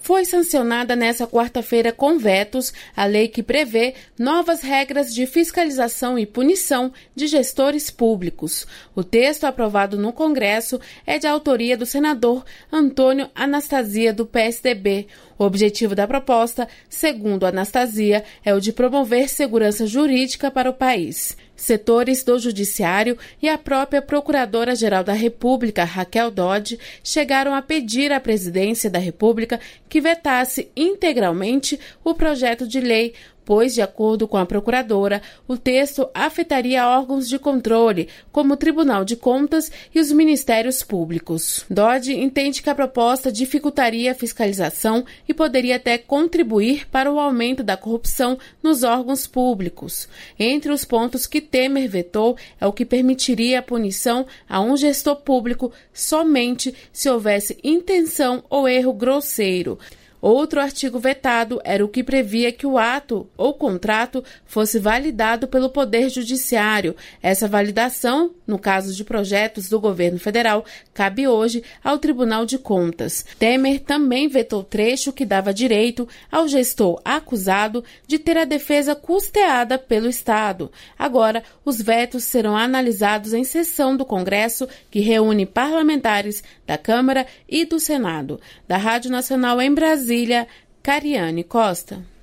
Foi sancionada nesta quarta-feira com vetos a lei que prevê novas regras de fiscalização e punição de gestores públicos. O texto aprovado no Congresso é de autoria do senador Antônio Anastasia, do PSDB. O objetivo da proposta, segundo Anastasia, é o de promover segurança jurídica para o país. Setores do Judiciário e a própria Procuradora-Geral da República, Raquel Dodge, chegaram a pedir à Presidência da República que vetasse integralmente o projeto de lei, pois, de acordo com a procuradora, o texto afetaria órgãos de controle, como o Tribunal de Contas e os Ministérios Públicos. Dodge entende que a proposta dificultaria a fiscalização e poderia até contribuir para o aumento da corrupção nos órgãos públicos. Entre os pontos que Temer vetou é o que permitiria a punição a um gestor público somente se houvesse intenção ou erro grosseiro. Outro artigo vetado era o que previa que o ato ou contrato fosse validado pelo Poder Judiciário. Essa validação, no caso de projetos do governo federal, cabe hoje ao Tribunal de Contas. Temer também vetou trecho que dava direito ao gestor acusado de ter a defesa custeada pelo Estado. Agora, os vetos serão analisados em sessão do Congresso, que reúne parlamentares da Câmara e do Senado. Da Rádio Nacional em Brasília, Cariane Costa.